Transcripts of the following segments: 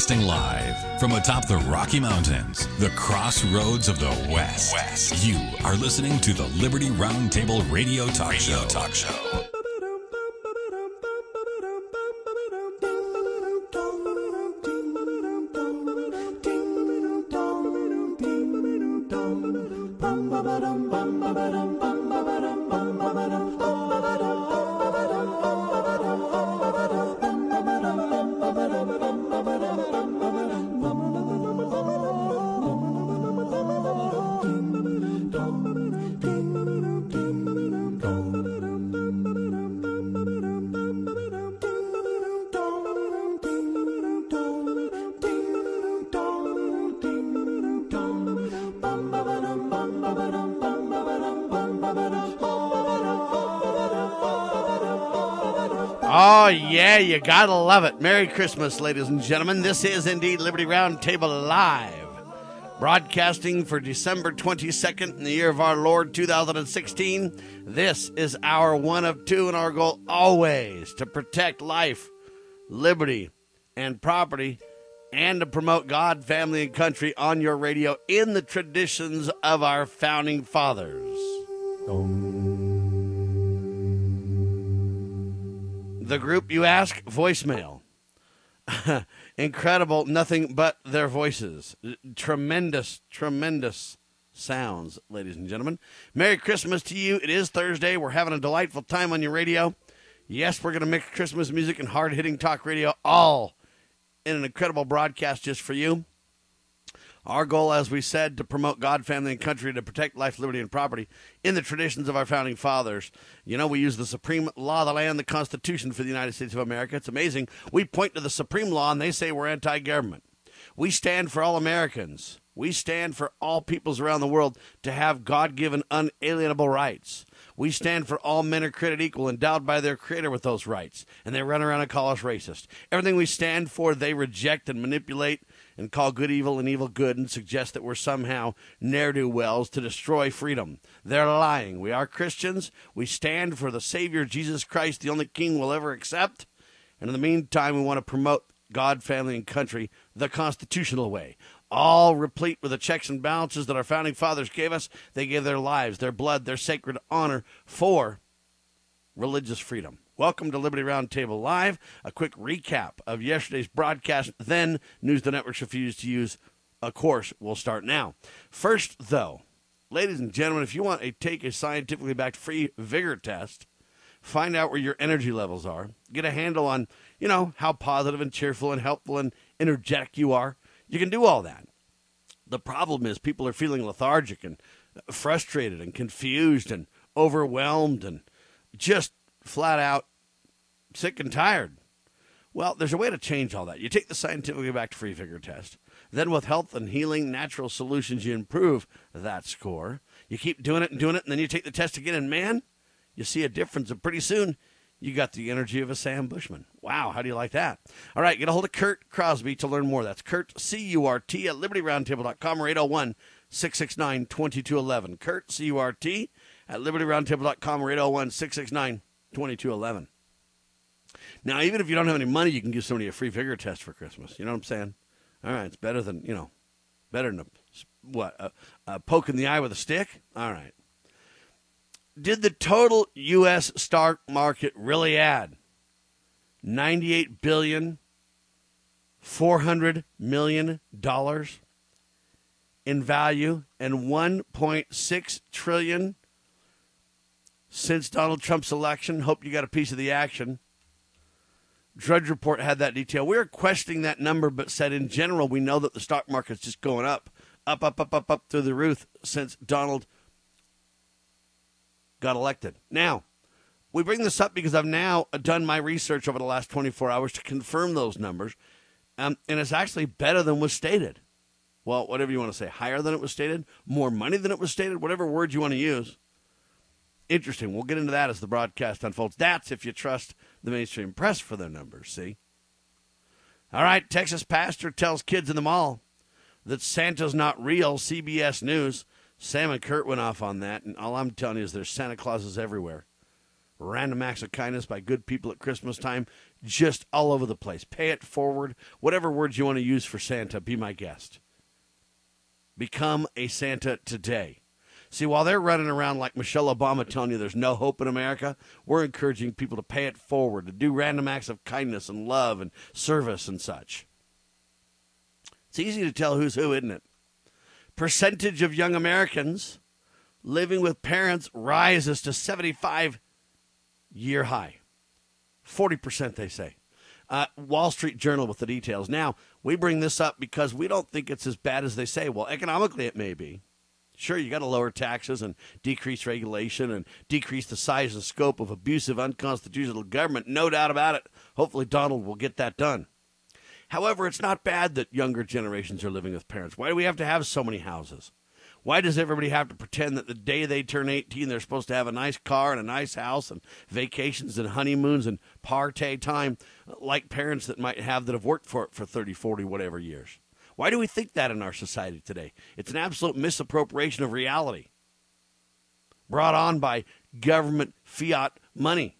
Broadcasting live from atop the Rocky Mountains, the crossroads of the West. You are listening to the Liberty Roundtable Radio Talk Show. Oh, yeah, you gotta love it. Merry Christmas, ladies and gentlemen. This is indeed Liberty Roundtable Live, broadcasting for December 22nd in the year of our Lord 2016. This is our one of two, and our goal always to protect life, liberty, and property, and to promote God, family, and country on your radio in the traditions of our founding fathers. The group, you ask? Voicemail. Incredible, nothing but their voices. Tremendous sounds, ladies and gentlemen. Merry Christmas to you. It is Thursday. We're having a delightful time on your radio. Yes, we're going to mix Christmas music and hard-hitting talk radio all in an incredible broadcast just for you. Our goal, as we said, to promote God, family, and country, to protect life, liberty, and property in the traditions of our founding fathers. You know, we use the supreme law of the land, the Constitution for the United States of America. It's amazing. We point to the supreme law, and they say we're anti-government. We stand for all Americans. We stand for all peoples around the world to have God-given unalienable rights. We stand for all men are created equal, endowed by their Creator with those rights. And they run around and call us racist. Everything we stand for, they reject and manipulate and call good evil and evil good and suggest that we're somehow ne'er-do-wells to destroy freedom. They're lying. We are Christians. We stand for the Savior, Jesus Christ, the only King we'll ever accept. And in the meantime, we want to promote God, family, and country the constitutional way. All replete with the checks and balances that our founding fathers gave us. They gave their lives, their blood, their sacred honor for religious freedom. Welcome to Liberty Roundtable Live. A quick recap of yesterday's broadcast, then news the networks refuse to use. Of course, we'll start now. First, though, ladies and gentlemen, if you want to take a scientifically backed free vigor test, find out where your energy levels are, get a handle on, how positive and cheerful and helpful and energetic you are, you can do all that. The problem is people are feeling lethargic and frustrated and confused and overwhelmed and just flat out sick and tired. Well, there's a way to change all that. You take the scientifically backed free vigor test. Then with health and healing natural solutions, you improve that score. You keep doing it, and then you take the test again, and man, you see a difference. And pretty soon, you got the energy of a Sam Bushman. Wow, how do you like that? All right, get a hold of Kurt Crosby to learn more. That's Kurt, C-U-R-T, at LibertyRoundtable.com or 801-669-2211. Kurt, C-U-R-T, at LibertyRoundtable.com or 801-669-2211. Now, even if you don't have any money, you can give somebody a free vigor test for Christmas. You know what I'm saying? All right, it's better than, a poke in the eye with a stick? All right. Did the total U.S. stock market really add $98,400,000,000 in value and $1.6 trillion since Donald Trump's election? Hope you got a piece of the action. Drudge Report had that detail. We were questioning that number, but said in general, we know that the stock market's just going up through the roof since Donald got elected. Now, we bring this up because I've now done my research over the last 24 hours to confirm those numbers, and it's actually better than was stated. Well, whatever you want to say, higher than it was stated, more money than it was stated, whatever word you want to use. Interesting. We'll get into that as the broadcast unfolds. That's if you trust the mainstream press for their numbers, see? All right, Texas pastor tells kids in the mall that Santa's not real, CBS News. Sam and Kurt went off on that, and all I'm telling you is there's Santa Clauses everywhere. Random acts of kindness by good people at Christmas time, just all over the place. Pay it forward. Whatever words you want to use for Santa, be my guest. Become a Santa today. See, while they're running around like Michelle Obama telling you there's no hope in America, we're encouraging people to pay it forward, to do random acts of kindness and love and service and such. It's easy to tell who's who, isn't it? Percentage of young Americans living with parents rises to 75-year high. 40%, they say. Wall Street Journal with the details. Now, we bring this up because we don't think it's as bad as they say. Well, economically it may be. Sure, you got to lower taxes and decrease regulation and decrease the size and scope of abusive, unconstitutional government. No doubt about it. Hopefully Donald will get that done. However, it's not bad that younger generations are living with parents. Why do we have to have so many houses? Why does everybody have to pretend that the day they turn 18, they're supposed to have a nice car and a nice house and vacations and honeymoons and party time like parents that might have that have worked for it for 30, 40, whatever years? Why do we think that in our society today? It's an absolute misappropriation of reality brought on by government fiat money.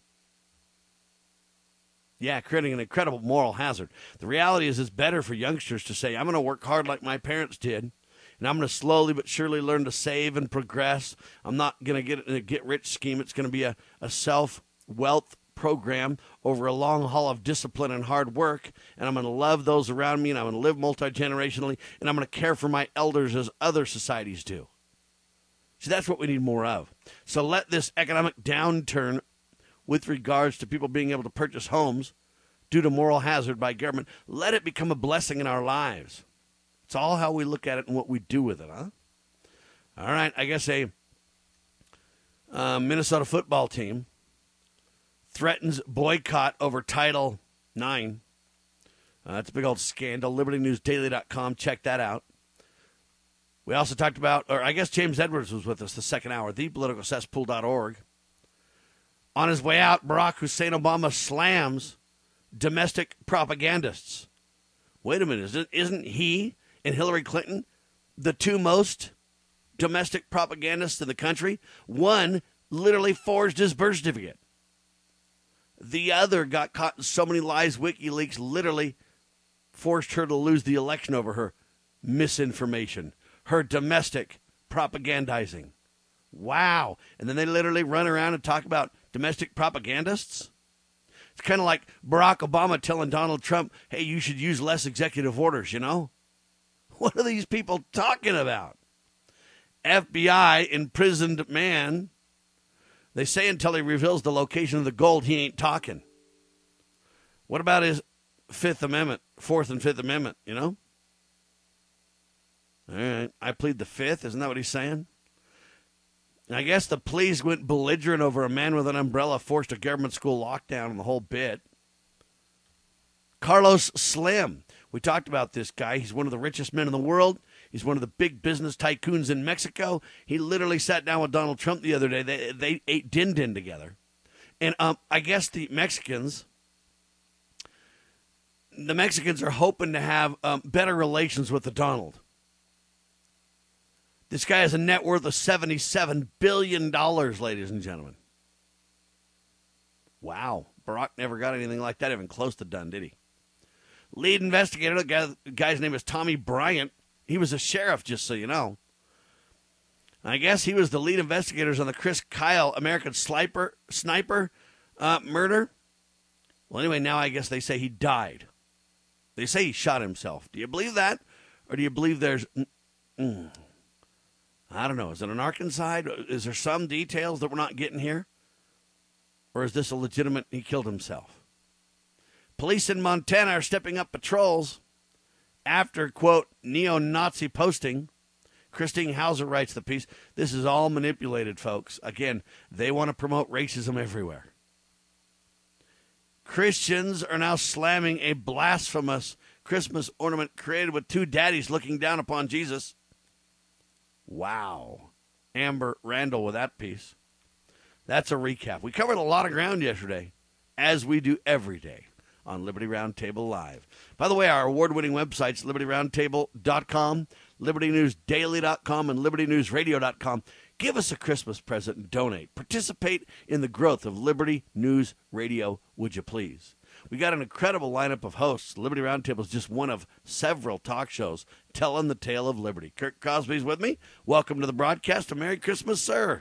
Yeah, creating an incredible moral hazard. The reality is it's better for youngsters to say, I'm going to work hard like my parents did, and I'm going to slowly but surely learn to save and progress. I'm not going to get in a get-rich scheme. It's going to be a self-wealth program over a long haul of discipline and hard work, and I'm going to love those around me, and I'm going to live multi-generationally, and I'm going to care for my elders as other societies do. See, that's what we need more of. So let this economic downturn with regards to people being able to purchase homes due to moral hazard by government, let it become a blessing in our lives. It's all how we look at it and what we do with it, huh? All right, I guess a Minnesota football team threatens boycott over Title IX. That's a big old scandal. LibertyNewsDaily.com. Check that out. We also talked about, or I guess James Edwards was with us the second hour, thepoliticalcesspool.org. On his way out, Barack Hussein Obama slams domestic propagandists. Wait a minute, isn't he and Hillary Clinton the two most domestic propagandists in the country? One literally forged his birth certificate. The other got caught in so many lies, WikiLeaks literally forced her to lose the election over her misinformation, her domestic propagandizing. Wow. And then they literally run around and talk about domestic propagandists? It's kind of like Barack Obama telling Donald Trump, hey, you should use less executive orders, you know? What are these people talking about? FBI imprisoned man. They say until he reveals the location of the gold, he ain't talking. What about his Fourth and Fifth Amendment, you know? All right, I plead the Fifth. Isn't that what he's saying? I guess the police went belligerent over a man with an umbrella forced a government school lockdown and the whole bit. Carlos Slim. We talked about this guy. He's one of the richest men in the world. He's one of the big business tycoons in Mexico. He literally sat down with Donald Trump the other day. They ate din-din together. And I guess the Mexicans are hoping to have better relations with the Donald. This guy has a net worth of $77 billion, ladies and gentlemen. Wow. Barack never got anything like that even close to done, did he? Lead investigator, the guy's name is Tommy Bryant. He was a sheriff, just so you know. I guess he was the lead investigators on the Chris Kyle American sniper murder. Well, anyway, now I guess they say he died. They say he shot himself. Do you believe that? Or do you believe there's... I don't know. Is it an Arkansas? Is there some details that we're not getting here? Or is this a legitimate he killed himself? Police in Montana are stepping up patrols after, quote, neo-Nazi posting. Christine Hauser writes the piece. This is all manipulated, folks. Again, they want to promote racism everywhere. Christians are now slamming a blasphemous Christmas ornament created with two daddies looking down upon Jesus. Wow. Amber Randall with that piece. That's a recap. We covered a lot of ground yesterday, as we do every day on Liberty Roundtable Live. By the way, our award-winning websites, libertyroundtable.com, libertynewsdaily.com, and libertynewsradio.com. Give us a Christmas present and donate. Participate in the growth of Liberty News Radio, would you please? We got an incredible lineup of hosts. Liberty Roundtable is just one of several talk shows telling the tale of liberty. Kurt Crosby's with me. Welcome to the broadcast. A Merry Christmas, sir.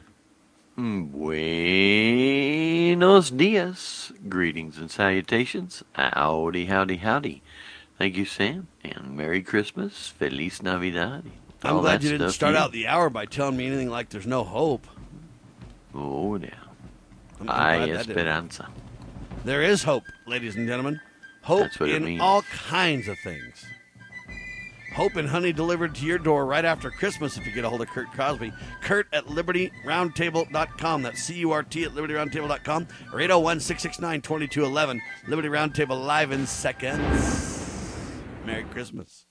Buenos dias. Greetings and salutations. Howdy, howdy, howdy. Thank you, Sam. And Merry Christmas. Feliz Navidad. I'm glad you didn't start out the hour by telling me anything like there's no hope. Oh, yeah. Hay esperanza. There is hope, ladies and gentlemen. Hope in all kinds of things. Hope and honey delivered to your door right after Christmas if you get a hold of Kurt Crosby. Kurt at LibertyRoundtable.com. That's CURT at LibertyRoundtable.com or 801-669-2211. Liberty Roundtable live in seconds. Merry Christmas.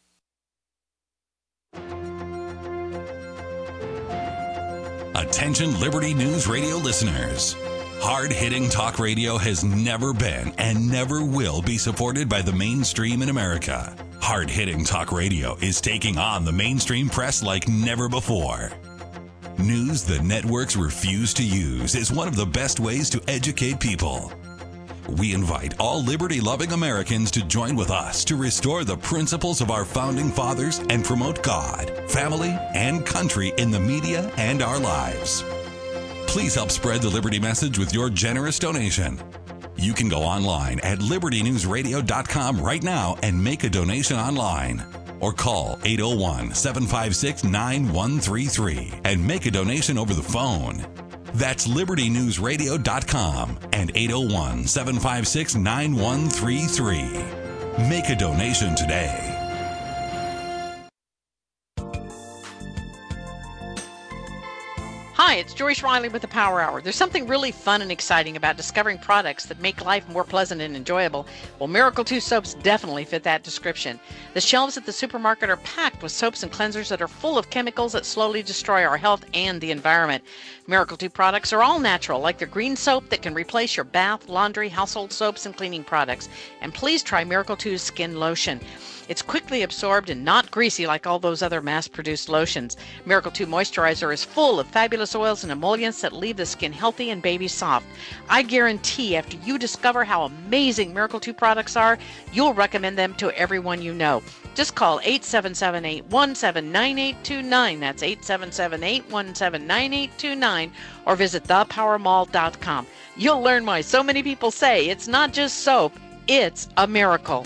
Attention Liberty News Radio listeners. Hard-hitting talk radio has never been and never will be supported by the mainstream in America. Hard-hitting talk radio is taking on the mainstream press like never before. News the networks refuse to use is one of the best ways to educate people. We invite all liberty-loving Americans to join with us to restore the principles of our founding fathers and promote God, family, and country in the media and our lives. Please help spread the Liberty message with your generous donation. You can go online at libertynewsradio.com right now and make a donation online. Or call 801-756-9133 and make a donation over the phone. That's libertynewsradio.com and 801-756-9133. Make a donation today. Hi, it's Joyce Riley with the Power Hour. There's something really fun and exciting about discovering products that make life more pleasant and enjoyable. Well, Miracle 2 soaps definitely fit that description. The shelves at the supermarket are packed with soaps and cleansers that are full of chemicals that slowly destroy our health and the environment. Miracle 2 products are all natural, like their green soap that can replace your bath, laundry, household soaps, and cleaning products. And please try Miracle 2's skin lotion. It's quickly absorbed and not greasy like all those other mass-produced lotions. Miracle 2 Moisturizer is full of fabulous oils and emollients that leave the skin healthy and baby soft. I guarantee after you discover how amazing Miracle 2 products are, you'll recommend them to everyone you know. Just call 877-817-9829. That's 877-817-9829. Or visit thepowermall.com. You'll learn why so many people say it's not just soap, it's a miracle.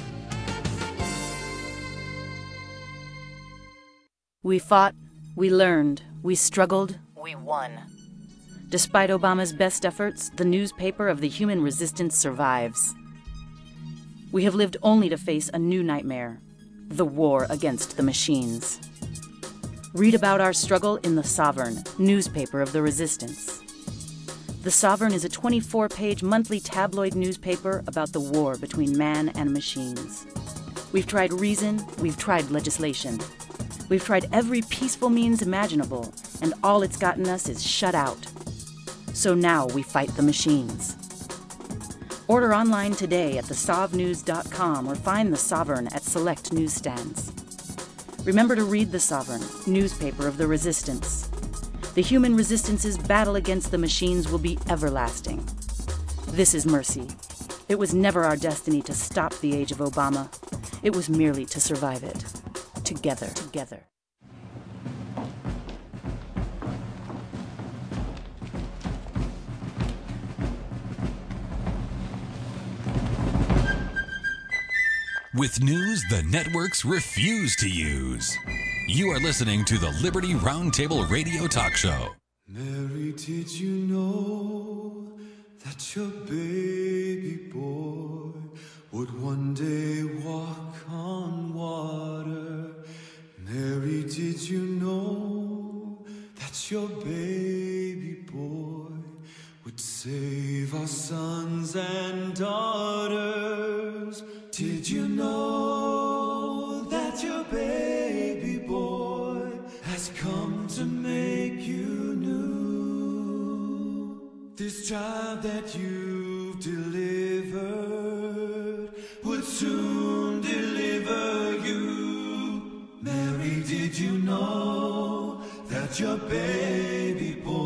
We fought, we learned, we struggled, we won. Despite Obama's best efforts, the newspaper of the human resistance survives. We have lived only to face a new nightmare, the war against the machines. Read about our struggle in The Sovereign, newspaper of the resistance. The Sovereign is a 24-page monthly tabloid newspaper about the war between man and machines. We've tried reason, we've tried legislation. We've tried every peaceful means imaginable, and all it's gotten us is shut out. So now we fight the machines. Order online today at thesovnews.com or find The Sovereign at select newsstands. Remember to read The Sovereign, newspaper of the resistance. The human resistance's battle against the machines will be everlasting. This is mercy. It was never our destiny to stop the age of Obama. It was merely to survive it. Together. With news the networks refuse to use. You are listening to the Liberty Roundtable Radio Talk Show. Mary, did you know that your baby boy would one day walk on water? Mary, did you know that your baby boy would save our sons and daughters? Did you know that your baby boy has come to make you new? This child that you've delivered would soon deliver you. Mary, did you know that your baby boy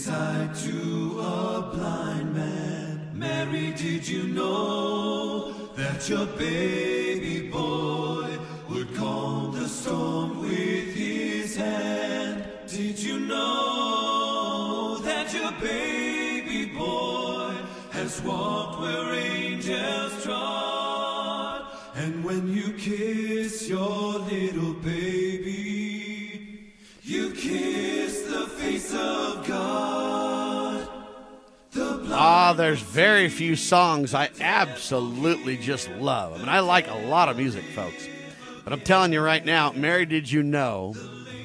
sight to a blind man. Mary, did you know that your baby boy would calm the storm with his hand? Did you know that your baby boy has walked where angels trod? And when you kiss your little baby, you kiss the face of God. There's very few songs I absolutely just love. I mean, I like a lot of music, folks. But I'm telling you right now, Mary, Did You Know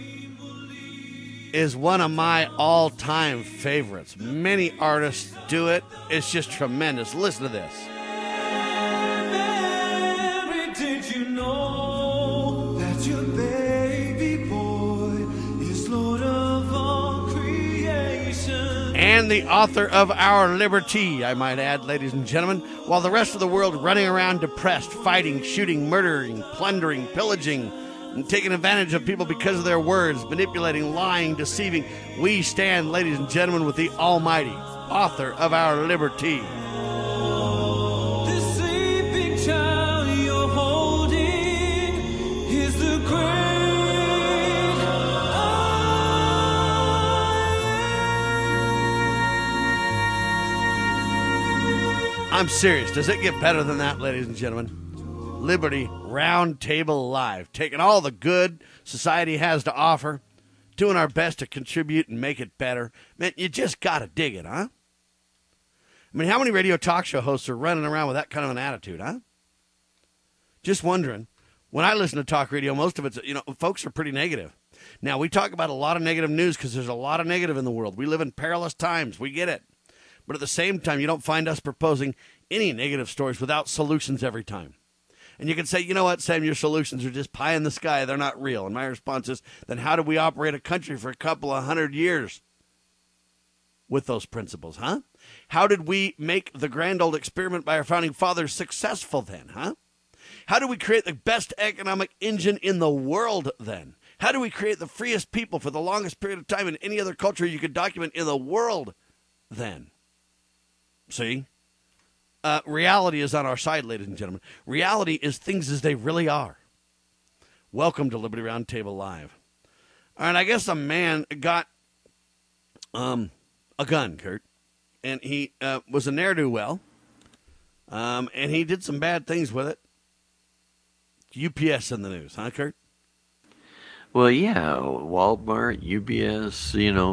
is one of my all-time favorites. Many artists do it. It's just tremendous. Listen to this. Mary, did you know that your baby boy is Lord of all creation? And the author of Our Liberty, I might add, ladies and gentlemen, while the rest of the world running around depressed, fighting, shooting, murdering, plundering, pillaging, and taking advantage of people because of their words, manipulating, lying, deceiving, we stand, ladies and gentlemen, with the Almighty, author of Our Liberty. The sleeping child you're holding is the great I'm serious. Does it get better than that, ladies and gentlemen? Liberty Roundtable Live, taking all the good society has to offer, doing our best to contribute and make it better. Man, you just got to dig it, huh? I mean, how many radio talk show hosts are running around with that kind of an attitude, huh? Just wondering. When I listen to talk radio, most of it's, folks are pretty negative. Now, we talk about a lot of negative news because there's a lot of negative in the world. We live in perilous times. We get it. But at the same time, you don't find us proposing any negative stories without solutions every time. And you can say, you know what, Sam, your solutions are just pie in the sky. They're not real. And my response is, then how did we operate a country for a couple of 100 years with those principles, huh? How did we make the grand old experiment by our founding fathers successful then, huh? How do we create the best economic engine in the world then? How do we create the freest people for the longest period of time in any other culture you could document in the world then? See? Reality is on our side, ladies and gentlemen. Reality is things as they really are. Welcome to Liberty Roundtable Live. All right, I guess a man got a gun, Kurt, and he was a ne'er-do-well, and he did some bad things with it. UPS in the news, huh, Kurt? Well, yeah, Walmart, UPS,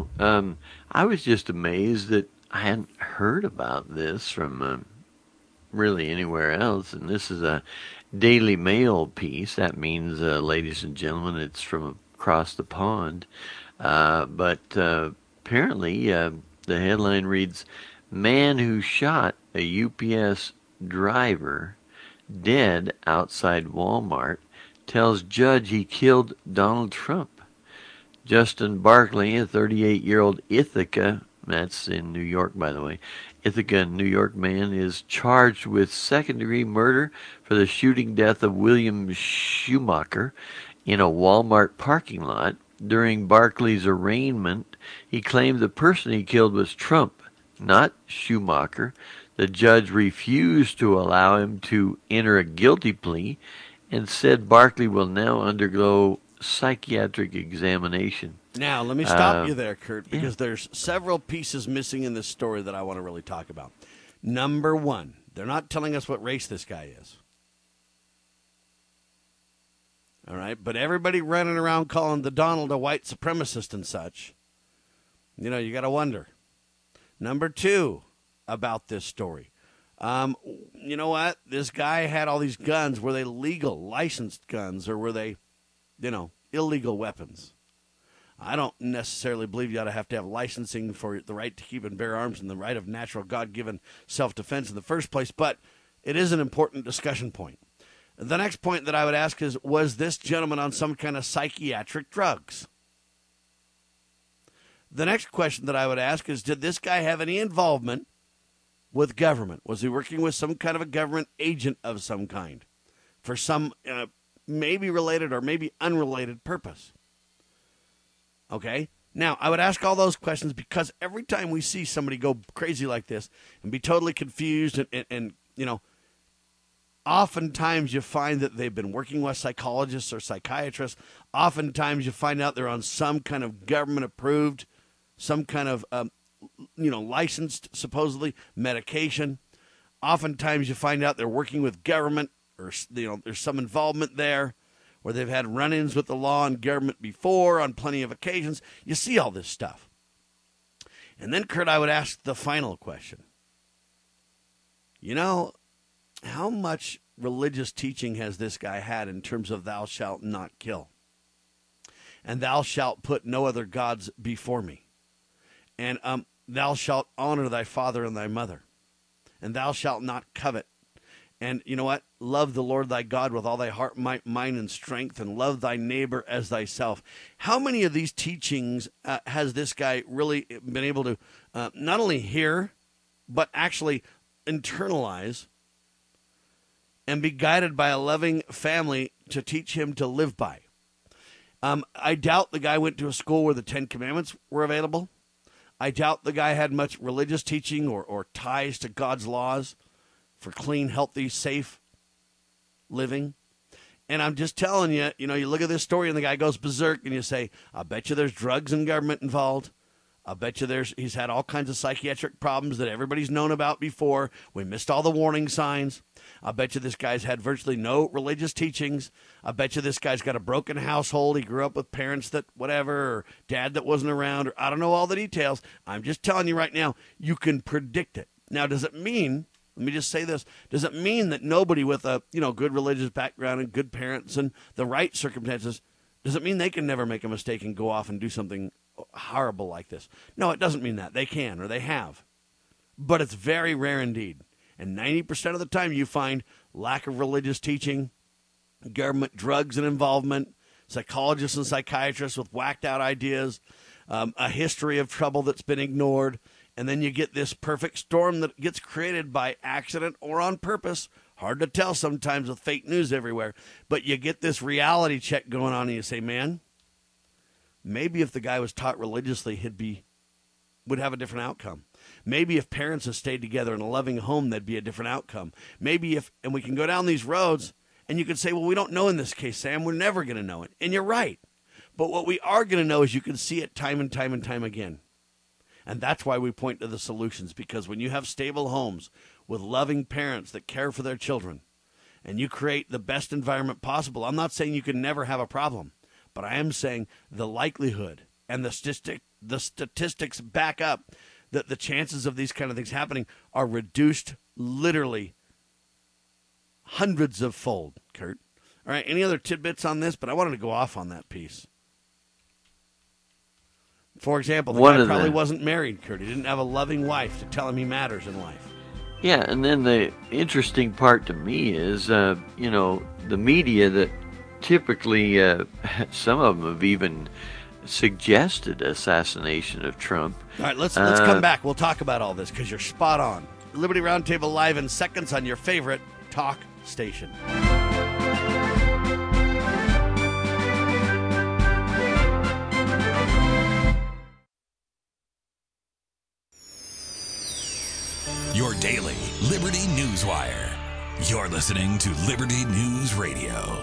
I was just amazed that I hadn't heard about this from really anywhere else, and this is a Daily Mail piece. That means, ladies and gentlemen, it's from across the pond. But apparently, the headline reads, "Man who shot a UPS driver dead outside Walmart tells judge he killed Donald Trump." Justin Barkley, a 38-year-old Ithaca, that's in New York, by the way, Ithaca, New York man, is charged with second-degree murder for the shooting death of William Schumacher in a Walmart parking lot. During Barkley's arraignment, he claimed the person he killed was Trump, not Schumacher. The judge refused to allow him to enter a guilty plea and said Barkley will now undergo psychiatric examination. Now, let me stop you there, Kurt, because there's several pieces missing in this story that I want to really talk about. Number one, they're not telling us what race this guy is. All right, but everybody running around calling the Donald a white supremacist and such, you got to wonder. Number two about this story. You know what? This guy had all these guns. Were they legal, licensed guns, or were they, illegal weapons? I don't necessarily believe you ought to have licensing for the right to keep and bear arms and the right of natural God-given self-defense in the first place, but it is an important discussion point. The next point that I would ask is, was this gentleman on some kind of psychiatric drugs? The next question that I would ask is, did this guy have any involvement with government? Was he working with some kind of a government agent of some kind for some maybe related or maybe unrelated purpose? Okay. Now, I would ask all those questions because every time we see somebody go crazy like this and be totally confused and oftentimes you find that they've been working with psychologists or psychiatrists. Oftentimes you find out they're on some kind of government-approved, some kind of, licensed, supposedly, medication. Oftentimes you find out they're working with government or, there's some involvement there where they've had run-ins with the law and government before on plenty of occasions. You see all this stuff. And then, Kurt, I would ask the final question. How much religious teaching has this guy had in terms of thou shalt not kill? And thou shalt put no other gods before me. And thou shalt honor thy father and thy mother. And thou shalt not covet. And you know what? Love the Lord thy God with all thy heart, might, mind, and strength, and love thy neighbor as thyself. How many of these teachings has this guy really been able to not only hear, but actually internalize and be guided by a loving family to teach him to live by? I doubt the guy went to a school where the Ten Commandments were available. I doubt the guy had much religious teaching or ties to God's laws for clean, healthy, safe living. And I'm just telling you, you look at this story and the guy goes berserk and you say, I bet you there's drugs and government involved. I bet you he's had all kinds of psychiatric problems that everybody's known about before. We missed all the warning signs. I bet you this guy's had virtually no religious teachings. I bet you this guy's got a broken household. He grew up with parents that whatever, or dad that wasn't around, or I don't know all the details. I'm just telling you right now, you can predict it. Now, does it mean, let me just say this, does it mean that nobody with a good religious background and good parents and the right circumstances, does it mean they can never make a mistake and go off and do something horrible like this? No, it doesn't mean that. They can, or they have. But it's very rare indeed. And 90% of the time you find lack of religious teaching, government drugs and involvement, psychologists and psychiatrists with whacked out ideas, a history of trouble that's been ignored, and then you get this perfect storm that gets created by accident or on purpose. Hard to tell sometimes with fake news everywhere. But you get this reality check going on and you say, man, maybe if the guy was taught religiously, would have a different outcome. Maybe if parents had stayed together in a loving home, that'd be a different outcome. Maybe and we can go down these roads, and you could say, well, we don't know in this case, Sam. We're never going to know it. And you're right. But what we are going to know is you can see it time and time and time again. And that's why we point to the solutions, because when you have stable homes with loving parents that care for their children, and you create the best environment possible, I'm not saying you can never have a problem. But I am saying the likelihood and the statistics back up that the chances of these kind of things happening are reduced literally hundreds of fold, Kurt. All right, any other tidbits on this? But I wanted to go off on that piece. For example, the guy probably wasn't married, Kurt. He didn't have a loving wife to tell him he matters in life. Yeah, and then the interesting part to me is, the media that typically, some of them have even suggested assassination of Trump. All right, let's come back. We'll talk about all this because you're spot on. Liberty Roundtable live in seconds on your favorite talk station. Your daily Liberty News Wire. You're listening to Liberty News Radio.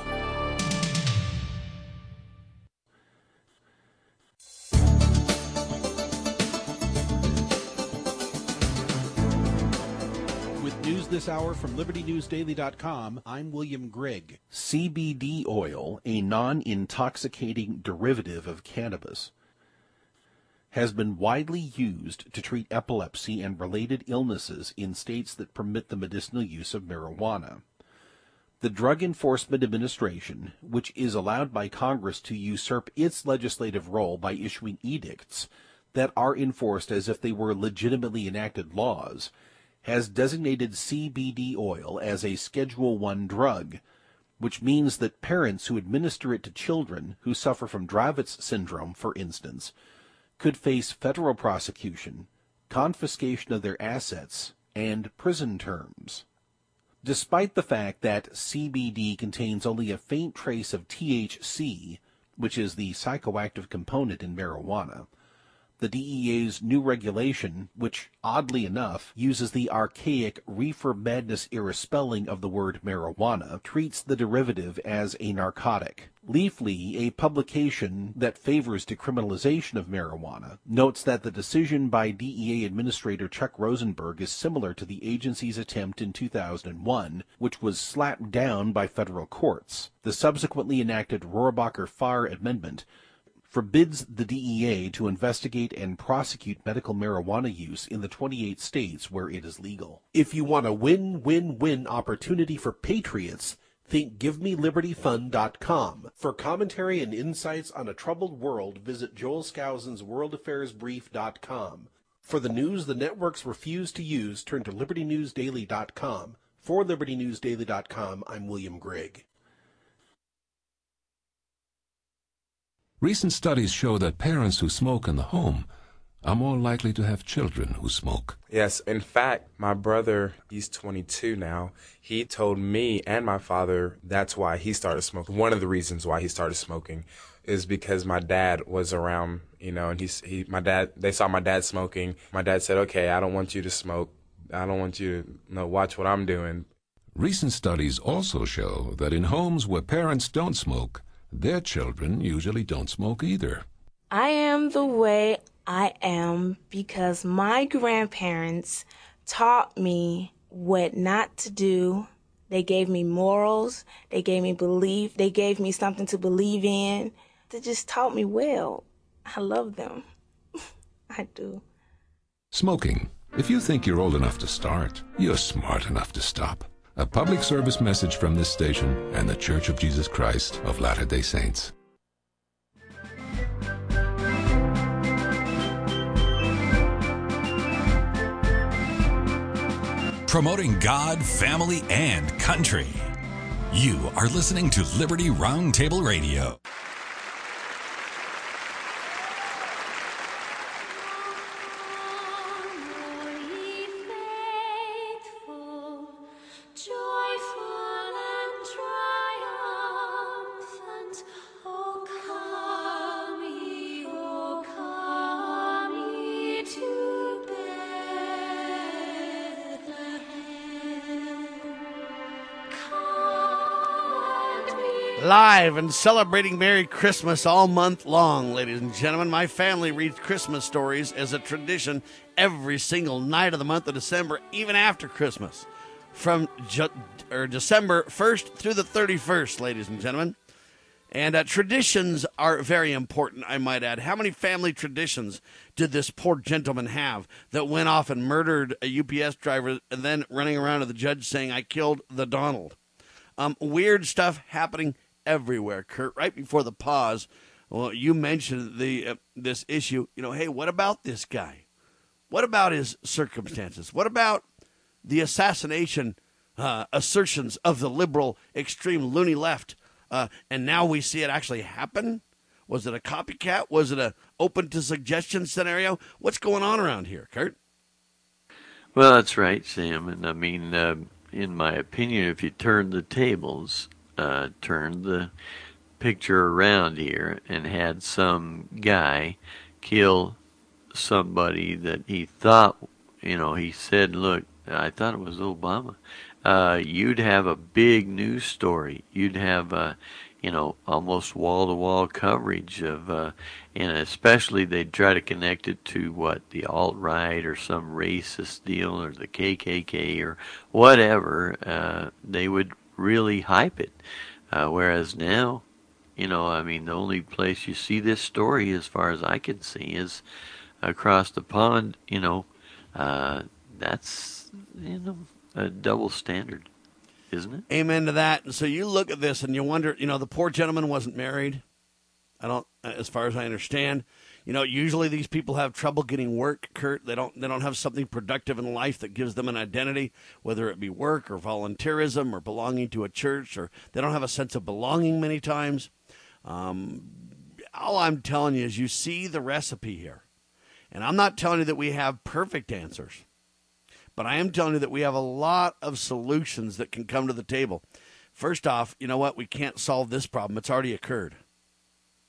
This hour from LibertyNewsDaily.com, I'm William Grigg. CBD oil, a non-intoxicating derivative of cannabis, has been widely used to treat epilepsy and related illnesses in states that permit the medicinal use of marijuana. The Drug Enforcement Administration, which is allowed by Congress to usurp its legislative role by issuing edicts that are enforced as if they were legitimately enacted laws, has designated CBD oil as a Schedule I drug, which means that parents who administer it to children who suffer from Dravet's syndrome, for instance, could face federal prosecution, confiscation of their assets, and prison terms. Despite the fact that CBD contains only a faint trace of THC, which is the psychoactive component in marijuana, The DEA's new regulation, which, oddly enough, uses the archaic reefer madness era spelling of the word marijuana, treats the derivative as a narcotic. Leafly, a publication that favors decriminalization of marijuana, notes that the decision by DEA Administrator Chuck Rosenberg is similar to the agency's attempt in 2001, which was slapped down by federal courts. The subsequently enacted Rohrabacher-Farr Amendment forbids the DEA to investigate and prosecute medical marijuana use in the 28 states where it is legal. If you want a win-win-win opportunity for patriots, think GiveMeLibertyFund.com. For commentary and insights on a troubled world, visit Joel Skousen's WorldAffairsBrief.com. For the news the networks refuse to use, turn to LibertyNewsDaily.com. For LibertyNewsDaily.com, I'm William Grigg. Recent studies show that parents who smoke in the home are more likely to have children who smoke. Yes, in fact, my brother, he's 22 now. He told me and my father that's why he started smoking. One of the reasons why he started smoking is because my dad was around, and they saw my dad smoking. My dad said, "Okay, I don't want you to smoke. I don't want you to watch what I'm doing." Recent studies also show that in homes where parents don't smoke, their children usually don't smoke either. I am the way I am because my grandparents taught me what not to do. They gave me morals. They gave me belief. They gave me something to believe in. They just taught me well. I love them. I do. Smoking. If you think you're old enough to start, you're smart enough to stop. A public service message from this station and the Church of Jesus Christ of Latter-day Saints. Promoting God, family, and country. You are listening to Liberty Roundtable Radio. Live and celebrating Merry Christmas all month long, ladies and gentlemen. My family reads Christmas stories as a tradition every single night of the month of December, even after Christmas, from December 1st through the 31st, ladies and gentlemen. And traditions are very important, I might add. How many family traditions did this poor gentleman have that went off and murdered a UPS driver and then running around to the judge saying, "I killed the Donald"? Weird stuff happening everywhere. Kurt, right before the pause, well, you mentioned this issue. Hey, what about this guy? What about his circumstances? What about the assassination assertions of the liberal, extreme, loony left? And now we see it actually happen? Was it a copycat? Was it a open to suggestion scenario? What's going on around here, Kurt? Well, that's right, Sam. And I mean, in my opinion, if you turn the tables, turn the picture around here and had some guy kill somebody that he thought, he said, "Look, I thought it was Obama," you'd have a big news story. You'd have, almost wall-to-wall coverage of, and especially they'd try to connect it to the alt-right or some racist deal or the KKK or whatever. They would really hype it. Whereas now, the only place you see this story, as far as I can see, is across the pond. That's, a double standard, isn't it? Amen to that. And so you look at this and you wonder, the poor gentleman wasn't married. As far as I understand, usually these people have trouble getting work, Kurt. They don't have something productive in life that gives them an identity, whether it be work or volunteerism or belonging to a church, or they don't have a sense of belonging many times. All I'm telling you is you see the recipe here. And I'm not telling you that we have perfect answers, but I am telling you that we have a lot of solutions that can come to the table. First off, you know what? We can't solve this problem. It's already occurred.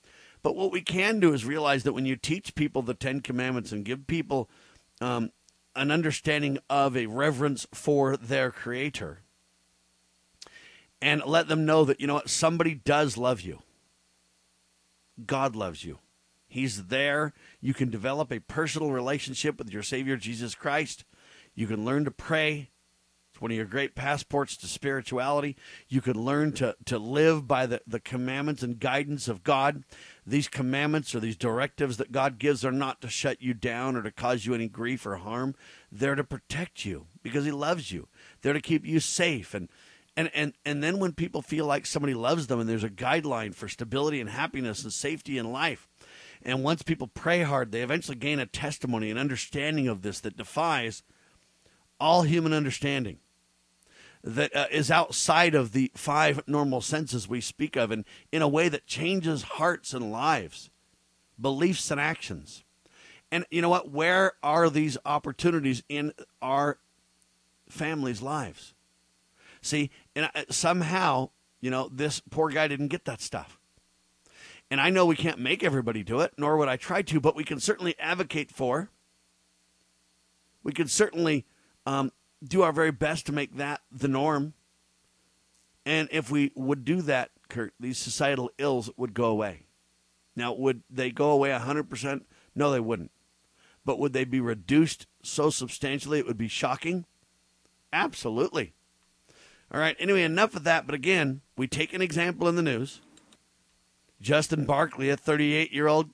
But what we can do is realize that when you teach people the Ten Commandments and give people an understanding of a reverence for their Creator, and let them know that, you know what, somebody does love you. God loves you. He's there. You can develop a personal relationship with your Savior, Jesus Christ. You can learn to pray. It's one of your great passports to spirituality. You can learn to live by the commandments and guidance of God. These commandments or these directives that God gives are not to shut you down or to cause you any grief or harm. They're to protect you because He loves you. They're to keep you safe. And then when people feel like somebody loves them and there's a guideline for stability and happiness and safety in life, and once people pray hard, they eventually gain a testimony, an understanding of this that defies all human understanding, that is outside of the 5 normal senses we speak of, and in a way that changes hearts and lives, beliefs and actions. And you know what? Where are these opportunities in our families' lives? See, and somehow, you know, this poor guy didn't get that stuff. And I know we can't make everybody do it, nor would I try to, but we can certainly advocate for. We can certainly do our very best to make that the norm. And if we would do that, Kurt, these societal ills would go away. Now, would they go away 100%? No, they wouldn't. But would they be reduced so substantially it would be shocking? Absolutely. All right, anyway, enough of that. But again, we take an example in the news. Justin Barkley, a 38-year-old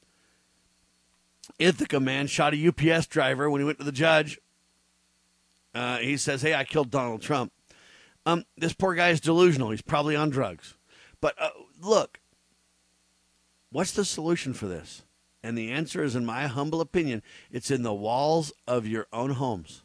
Ithaca man, shot a UPS driver when he went to the judge. He says, hey, I killed Donald Trump. This poor guy is delusional. He's probably on drugs. But look, what's the solution for this? And the answer is, in my humble opinion, it's in the walls of your own homes.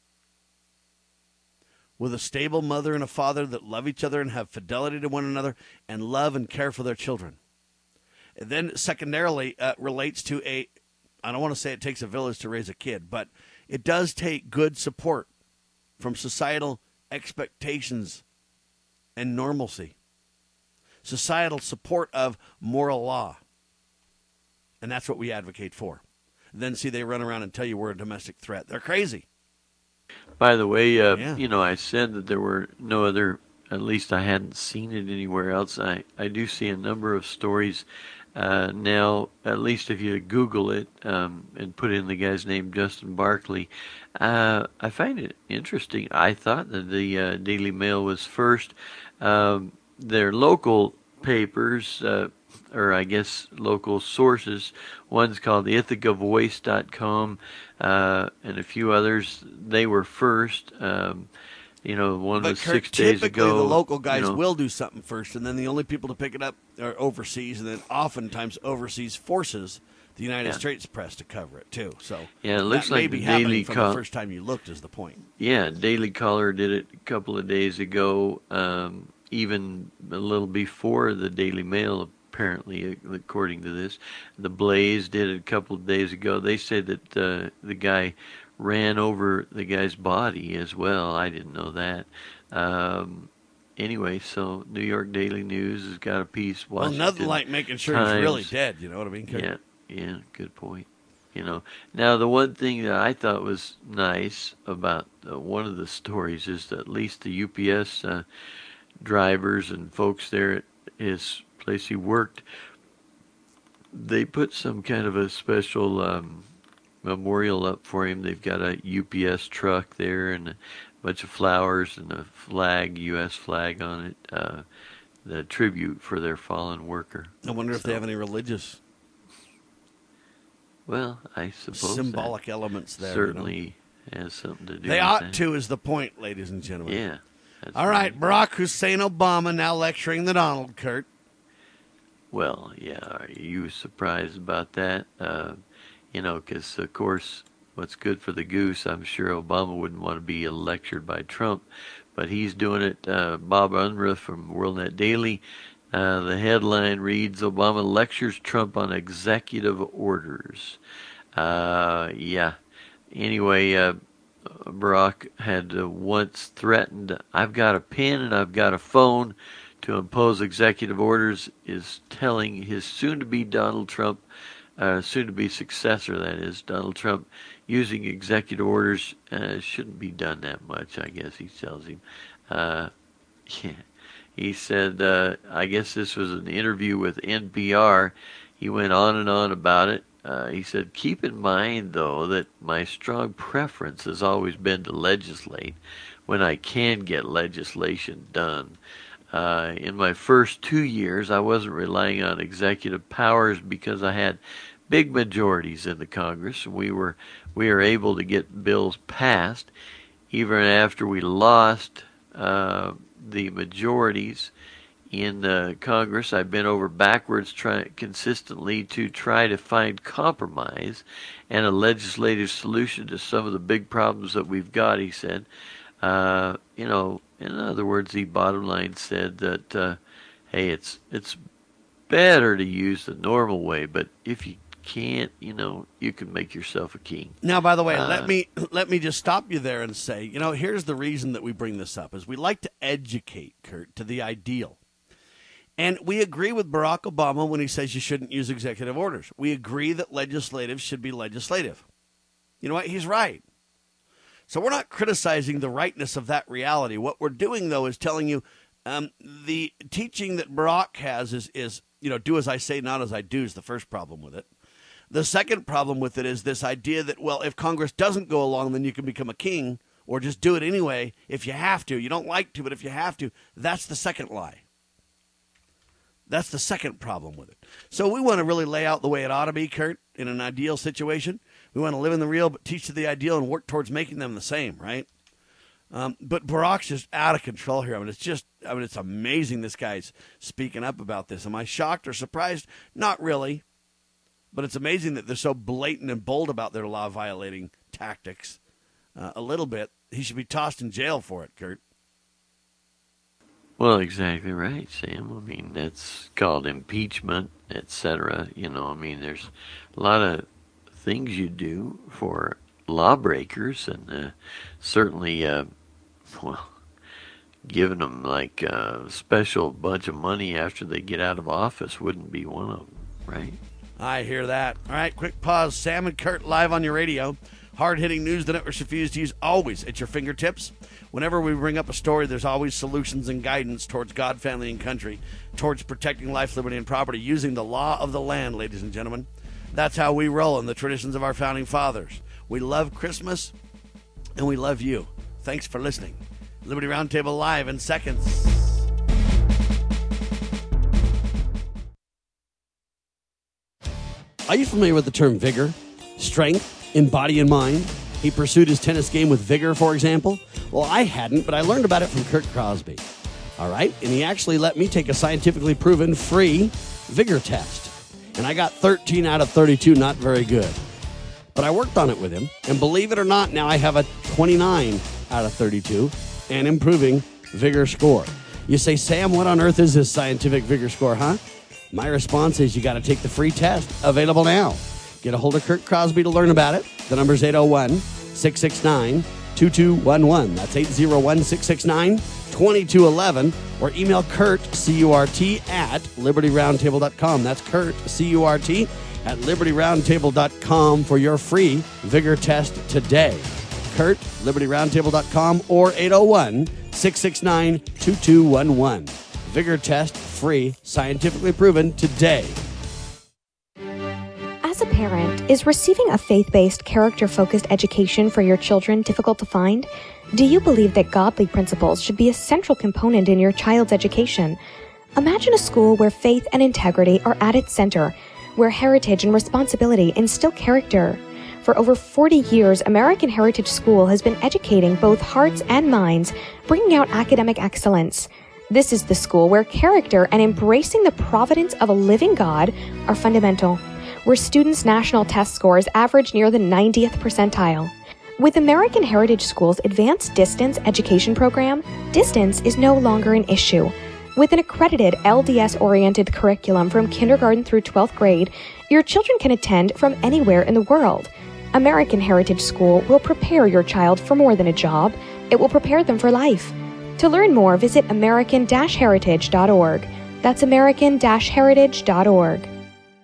With a stable mother and a father that love each other and have fidelity to one another and love and care for their children. And then secondarily relates to I don't want to say it takes a village to raise a kid, but it does take good support from societal expectations and normalcy. Societal support of moral law. And that's what we advocate for. Then see, they run around and tell you we're a domestic threat. They're crazy. By the way, you know, I said that there were no other, at least I hadn't seen it anywhere else. I do see a number of stories now, at least if you Google it and put in the guy's name, Justin Barkley. I find it interesting. I thought that the Daily Mail was first. Their local papers, or I guess local sources, one's called IthacaVoice.com, and a few others, they were first. You know, one was Kurt, 6 days ago. Typically, the local guys will do something first, and then the only people to pick it up are overseas, and then oftentimes overseas forces the United States press to cover it too. So it looks like the Daily from the first time you looked is the point. Yeah, Daily Caller did it a couple of days ago, even a little before the Daily Mail. Apparently, according to this, the Blaze did it a couple of days ago. They said that the guy ran over the guy's body as well. I didn't know that. Anyway, so New York Daily News has got a piece. Washington Nothing like making sure Times. he's really dead. You know what I mean? Yeah, good point. You know, now the one thing that I thought was nice about one of the stories is that at least the UPS drivers and folks there at his place he worked, they put some kind of a special memorial up for him. They've got a UPS truck there and a bunch of flowers and a flag, U.S. flag on it, the tribute for their fallen worker. I wonder if they have any religious, well, I suppose symbolic elements there. Certainly has something to do they with ought that. to, is the point, ladies and gentlemen. Yeah. All right, Barack Hussein Obama now lecturing the Donald, Kurt. Well, yeah, are you surprised about that? You know, because, of course, what's good for the goose, I'm sure Obama wouldn't want to be lectured by Trump, but he's doing it. Bob Unruh from WorldNet Daily, the headline reads, Obama lectures Trump on executive orders. Yeah. Anyway, Barack had once threatened, I've got a pen and I've got a phone to impose executive orders is telling his soon-to-be Donald Trump, soon-to-be successor, that is, Donald Trump, using executive orders shouldn't be done that much, I guess he tells him. Yeah. He said, I guess this was an interview with NPR. He went on and on about it. He said, keep in mind, though, that my strong preference has always been to legislate when I can get legislation done. In my first 2 years, I wasn't relying on executive powers because I had big majorities in the Congress, and we were able to get bills passed. Even after we lost the majorities in Congress, I bent over backwards consistently to try to find compromise and a legislative solution to some of the big problems that we've got, he said. In other words, the bottom line said that, hey, it's better to use the normal way, but if you can't, you can make yourself a king. Now, by the way, let me just stop you there and say, here's the reason that we bring this up, is we like to educate, Kurt, to the ideal. And we agree with Barack Obama when he says you shouldn't use executive orders. We agree that legislative should be legislative. You know what? He's right. So we're not criticizing the rightness of that reality. What we're doing, though, is telling you the teaching that Barack has is do as I say, not as I do is the first problem with it. The second problem with it is this idea that, well, if Congress doesn't go along, then you can become a king, or just do it anyway if you have to. You don't like to, but if you have to, that's the second lie. That's the second problem with it. So we want to really lay out the way it ought to be, Kurt, in an ideal situation. We want to live in the real, but teach to the ideal and work towards making them the same, right? But Barack's just out of control here. It's amazing this guy's speaking up about this. Am I shocked or surprised? Not really. But it's amazing that they're so blatant and bold about their law-violating tactics. A little bit. He should be tossed in jail for it, Kurt. Well, exactly right, Sam. I mean, that's called impeachment, etc. There's a lot of things you do for lawbreakers, and certainly, giving them like a special bunch of money after they get out of office wouldn't be one of them, right? I hear that. All right, quick pause. Sam and Kurt live on your radio. Hard-hitting news the networks refuse to use, always at your fingertips. Whenever we bring up a story, there's always solutions and guidance towards God, family, and country, towards protecting life, liberty, and property, using the law of the land, ladies and gentlemen. That's how we roll in the traditions of our founding fathers. We love Christmas, and we love you. Thanks for listening. Liberty Roundtable live in seconds. Are you familiar with the term vigor, strength, in body and mind? He pursued his tennis game with vigor, for example. Well, I hadn't, but I learned about it from Kurt Crosby. All right? And he actually let me take a scientifically proven free vigor test. And I got 13 out of 32, not very good. But I worked on it with him. And believe it or not, now I have a 29 out of 32 and improving vigor score. You say, Sam, what on earth is this scientific vigor score, huh? My response is you got to take the free test. Available now. Get a hold of Kurt Crosby to learn about it. The number's 801-669-2211. That's 801-669-2211. Or email Kurt, C-U-R-T, at LibertyRoundtable.com. That's Kurt, C-U-R-T, at LibertyRoundtable.com for your free vigor test today. Kurt, LibertyRoundtable.com, or 801-669-2211. Vigor test, free, scientifically proven today. As a parent, is receiving a faith-based, character-focused education for your children difficult to find? Do you believe that godly principles should be a central component in your child's education? Imagine a school where faith and integrity are at its center, where heritage and responsibility instill character. For over 40 years, American Heritage School has been educating both hearts and minds, bringing out academic excellence. This is the school where character and embracing the providence of a living God are fundamental, where students' national test scores average near the 90th percentile. With American Heritage School's advanced distance education program, distance is no longer an issue. With an accredited LDS-oriented curriculum from kindergarten through 12th grade, your children can attend from anywhere in the world. American Heritage School will prepare your child for more than a job. It will prepare them for life. To learn more, visit American-Heritage.org. That's American-Heritage.org.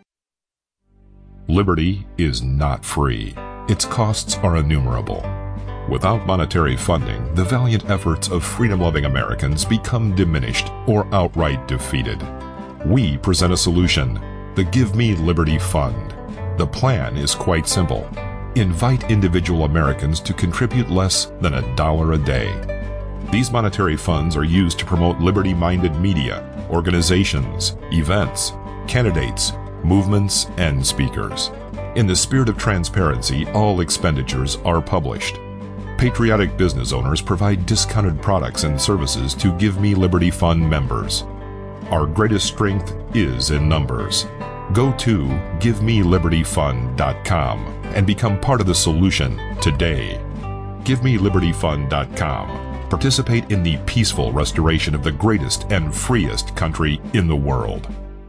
Liberty is not free. Its costs are innumerable. Without monetary funding, the valiant efforts of freedom-loving Americans become diminished or outright defeated. We present a solution, the Give Me Liberty Fund. The plan is quite simple. Invite individual Americans to contribute less than $1 a day. These monetary funds are used to promote liberty-minded media, organizations, events, candidates, movements, and speakers. In the spirit of transparency, all expenditures are published. Patriotic business owners provide discounted products and services to Give Me Liberty Fund members. Our greatest strength is in numbers. Go to GiveMeLibertyFund.com and become part of the solution today. GiveMeLibertyFund.com. Participate in the peaceful restoration of the greatest and freest country in the world.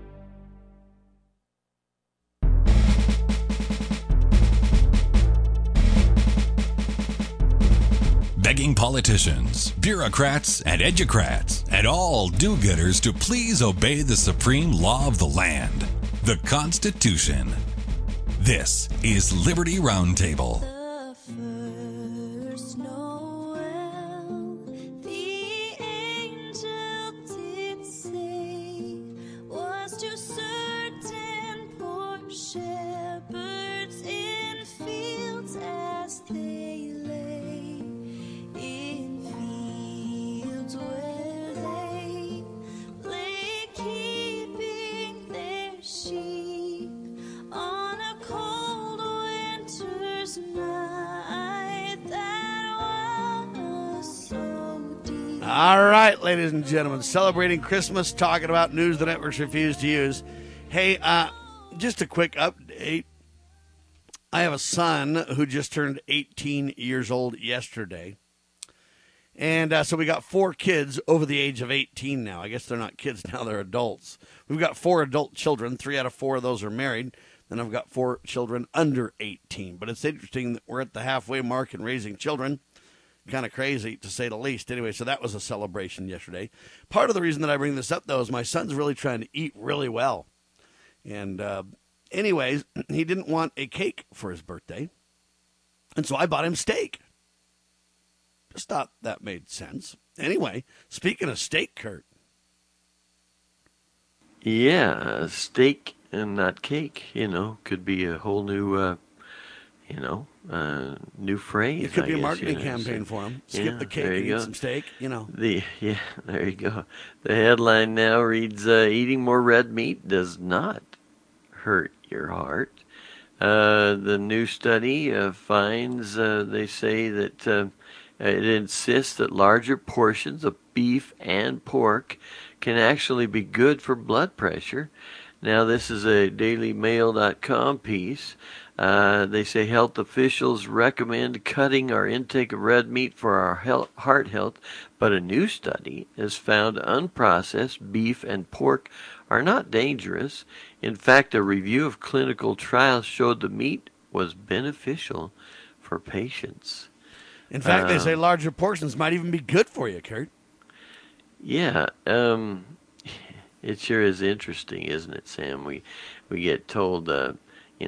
Begging politicians, bureaucrats, and educrats, and all do-gooders to please obey the supreme law of the land, the Constitution. This is Liberty Roundtable. All right, ladies and gentlemen, celebrating Christmas, talking about news the networks refuse to use. Hey, just a quick update. I have a son who just turned 18 years old yesterday. And so we got 4 kids over the age of 18 now. I guess they're not kids now, they're adults. We've got 4 adult children. 3 out of 4 of those are married. Then I've got 4 children under 18. But it's interesting that we're at the halfway mark in raising children. Kind of crazy, to say the least. Anyway, so that was a celebration yesterday. Part of the reason that I bring this up, though, is my son's really trying to eat really well. And anyways, he didn't want a cake for his birthday. And so I bought him steak. Just thought that made sense. Anyway, speaking of steak, Kurt. Yeah, steak and not cake, could be a whole new, new phrase. It could be a marketing campaign for him. Skip the cake and eat some steak, There you go. The headline now reads, eating more red meat does not hurt your heart. The new study finds, they say that it insists that larger portions of beef and pork can actually be good for blood pressure. Now, this is a DailyMail.com piece. They say health officials recommend cutting our intake of red meat for our heart health, but a new study has found unprocessed beef and pork are not dangerous. In fact, a review of clinical trials showed the meat was beneficial for patients. In fact, they say larger portions might even be good for you, Kurt. Yeah, it sure is interesting, isn't it, Sam? We get told, and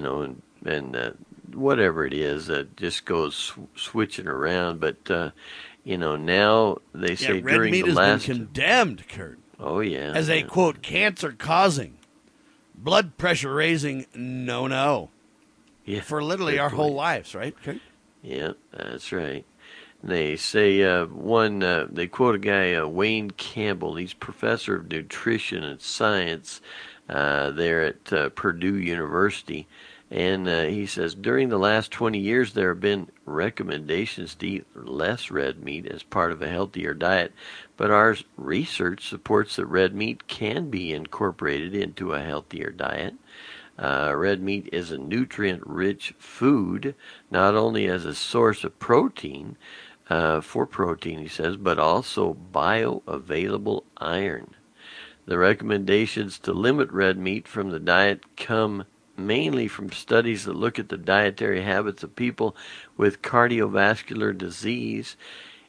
whatever it is, just goes switching around. But now they say red during meat the has last been condemned, Kurt. Oh yeah, as a quote cancer-causing, blood pressure-raising no. Yeah, for literally our whole lives, right, Kurt? Yeah, that's right. They say they quote a guy, Wayne Campbell. He's professor of nutrition and science there at Purdue University. And he says, during the last 20 years, there have been recommendations to eat less red meat as part of a healthier diet. But our research supports that red meat can be incorporated into a healthier diet. Red meat is a nutrient-rich food, not only as a source of protein, for protein, he says, but also bioavailable iron. The recommendations to limit red meat from the diet come mainly from studies that look at the dietary habits of people with cardiovascular disease.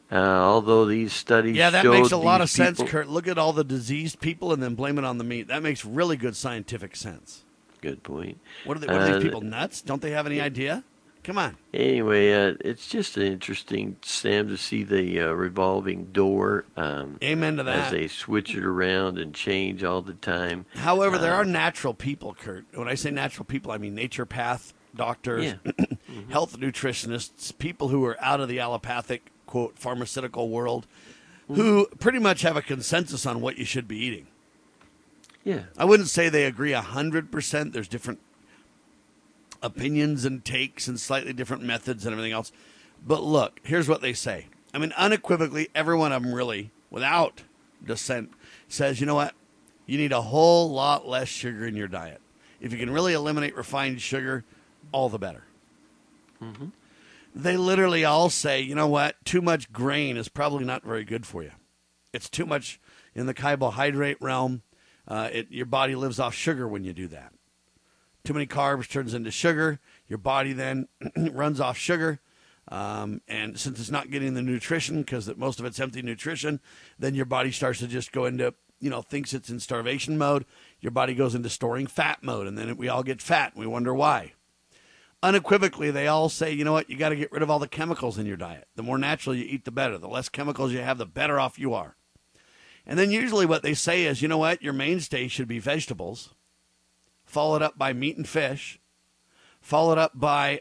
Although these studies that showed makes a lot of these sense, people- Kurt. Look at all the diseased people and then blame it on the meat. That makes really good scientific sense. Good point. What are these people, nuts? Don't they have any idea? Come on. Anyway, it's just interesting, Sam, to see the revolving door. Amen to that. As they switch it around and change all the time. However, there are natural people, Kurt. When I say natural people, I mean naturopath, doctors, health nutritionists, people who are out of the allopathic, quote, pharmaceutical world, who pretty much have a consensus on what you should be eating. Yeah. I wouldn't say they agree 100%. There's different opinions and takes and slightly different methods and everything else. But look, here's what they say. I mean, unequivocally, every one of them really, without dissent, says, you know what? You need a whole lot less sugar in your diet. If you can really eliminate refined sugar, all the better. Mm-hmm. They literally all say, you know what? Too much grain is probably not very good for you. It's too much in the carbohydrate realm. Your body lives off sugar when you do that. Too many carbs turns into sugar. Your body then runs off sugar. And since it's not getting the nutrition, because most of it's empty nutrition, then your body starts to just go into, thinks it's in starvation mode. Your body goes into storing fat mode, and then we all get fat, and we wonder why. Unequivocally, they all say, you know what, you got to get rid of all the chemicals in your diet. The more natural you eat, the better. The less chemicals you have, the better off you are. And then usually what they say is, you know what, your mainstay should be vegetables, followed up by meat and fish, followed up by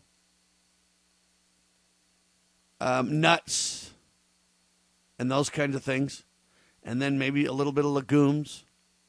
nuts and those kinds of things, and then maybe a little bit of legumes,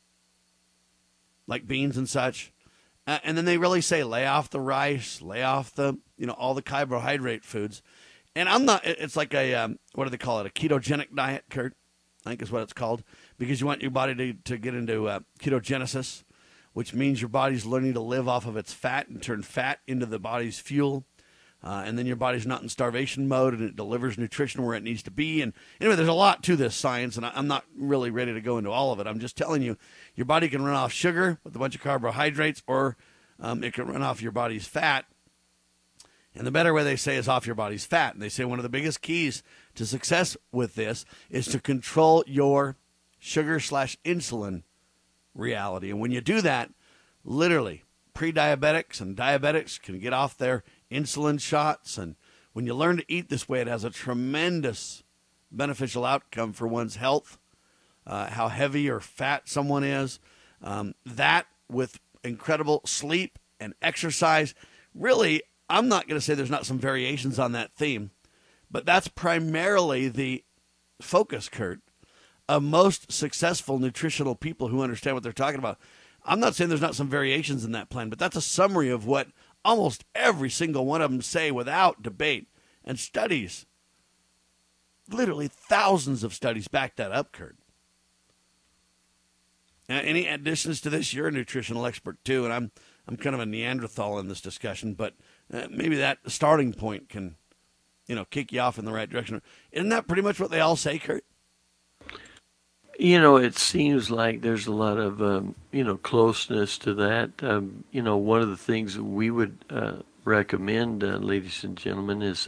like beans and such. And then they really say, lay off the rice, lay off the, all the carbohydrate foods. And I'm not, it's like a, what do they call it? A ketogenic diet, Kurt, I think is what it's called, because you want your body to get into ketogenesis, which means your body's learning to live off of its fat and turn fat into the body's fuel. And then your body's not in starvation mode, and it delivers nutrition where it needs to be. And anyway, there's a lot to this science, and I'm not really ready to go into all of it. I'm just telling you, your body can run off sugar with a bunch of carbohydrates, or it can run off your body's fat. And the better way they say is off your body's fat. And they say one of the biggest keys to success with this is to control your sugar/insulin reality. And when you do that, literally, pre-diabetics and diabetics can get off their insulin shots. And when you learn to eat this way, it has a tremendous beneficial outcome for one's health, how heavy or fat someone is. That with incredible sleep and exercise. Really, I'm not going to say there's not some variations on that theme, but that's primarily the focus, Kurt, of most successful nutritional people who understand what they're talking about. I'm not saying there's not some variations in that plan, but that's a summary of what almost every single one of them say without debate. And studies, literally thousands of studies back that up, Kurt. Now, any additions to this? You're a nutritional expert too, and I'm kind of a Neanderthal in this discussion, but maybe that starting point can, kick you off in the right direction. Isn't that pretty much what they all say, Kurt? It seems like there's a lot of, closeness to that. One of the things that we would recommend, ladies and gentlemen, is,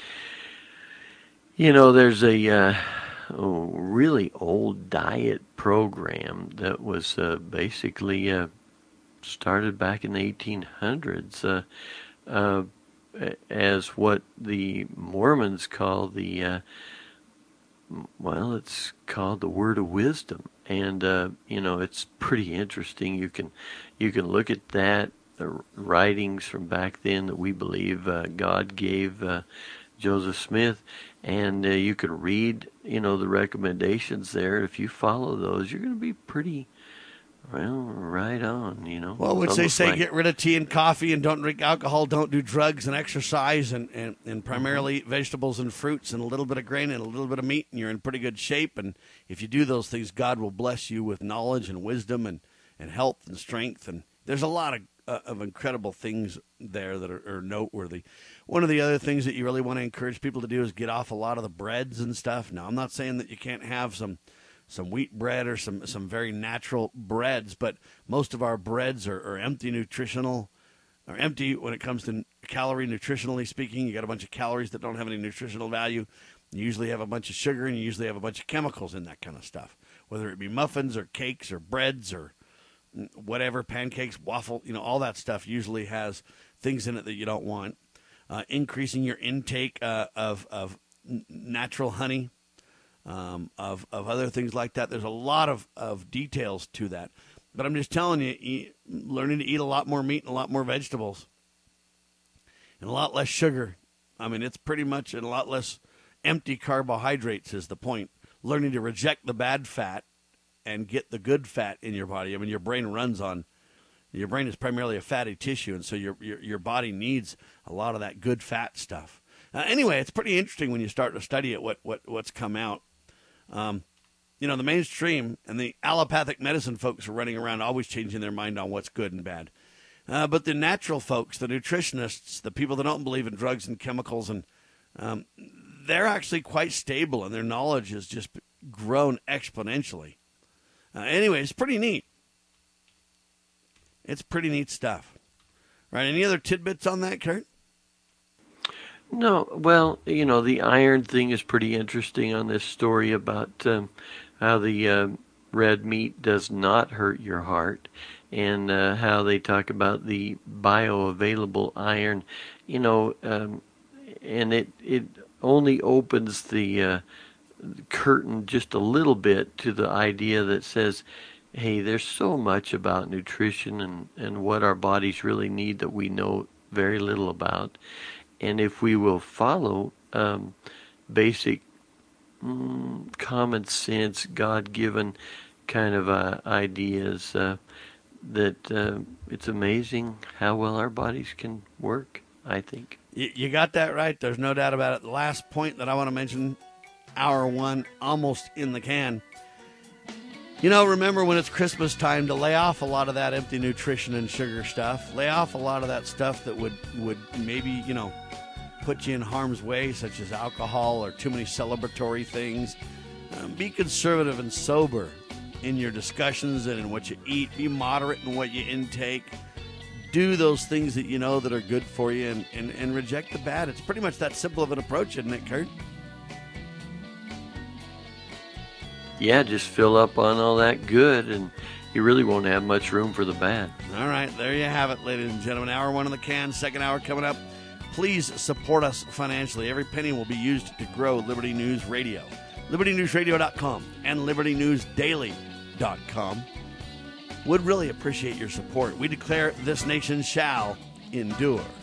there's a really old diet program that was basically started back in the 1800s as what the Mormons call it's called the Word of Wisdom, and it's pretty interesting. You can look at that, the writings from back then that we believe God gave Joseph Smith, and you can read the recommendations there. If you follow those, you're going to be pretty right on. Well, which they say, get rid of tea and coffee, and don't drink alcohol, don't do drugs, and exercise, and primarily eat vegetables and fruits and a little bit of grain and a little bit of meat, and you're in pretty good shape. And if you do those things, God will bless you with knowledge and wisdom and health and strength. And there's a lot of incredible things there that are noteworthy. One of the other things that you really want to encourage people to do is get off a lot of the breads and stuff. Now, I'm not saying that you can't have some wheat bread or some very natural breads, but most of our breads are empty empty when it comes to calorie nutritionally speaking. You got a bunch of calories that don't have any nutritional value. You usually have a bunch of sugar, and you usually have a bunch of chemicals in that kind of stuff, whether it be muffins or cakes or breads or whatever, pancakes, waffle, all that stuff usually has things in it that you don't want. Increasing your intake of natural honey, of other things like that. There's a lot of details to that. But I'm just telling you, learning to eat a lot more meat and a lot more vegetables and a lot less sugar. I mean, it's pretty much a lot less empty carbohydrates is the point. Learning to reject the bad fat and get the good fat in your body. I mean, your brain is primarily a fatty tissue, and so your body needs a lot of that good fat stuff. Anyway, it's pretty interesting when you start to study it, what's come out. The mainstream and the allopathic medicine folks are running around always changing their mind on what's good and bad. But the natural folks, the nutritionists, the people that don't believe in drugs and chemicals, and they're actually quite stable, and their knowledge has just grown exponentially. Anyway, it's pretty neat. It's pretty neat stuff. Right, any other tidbits on that, Kurt? No, well, the iron thing is pretty interesting on this story about how the red meat does not hurt your heart, and how they talk about the bioavailable iron, and it only opens the curtain just a little bit to the idea that says, hey, there's so much about nutrition and what our bodies really need that we know very little about. And if we will follow basic common sense, God-given kind of ideas, that it's amazing how well our bodies can work, I think. You got that right. There's no doubt about it. The last point that I want to mention, hour one, almost in the can. Remember when it's Christmas time to lay off a lot of that empty nutrition and sugar stuff. Lay off a lot of that stuff that would maybe, put you in harm's way, such as alcohol or too many celebratory things. Be conservative and sober in your discussions and in what you eat. Be moderate in what you intake. Do those things that you know that are good for you and reject the bad. It's pretty much that simple of an approach, isn't it, Kurt? Yeah, just fill up on all that good, and you really won't have much room for the bad. All right, there you have it, ladies and gentlemen. Hour one in the can, second hour coming up. Please support us financially. Every penny will be used to grow Liberty News Radio. LibertyNewsRadio.com and LibertyNewsDaily.com. Would really appreciate your support. We declare this nation shall endure.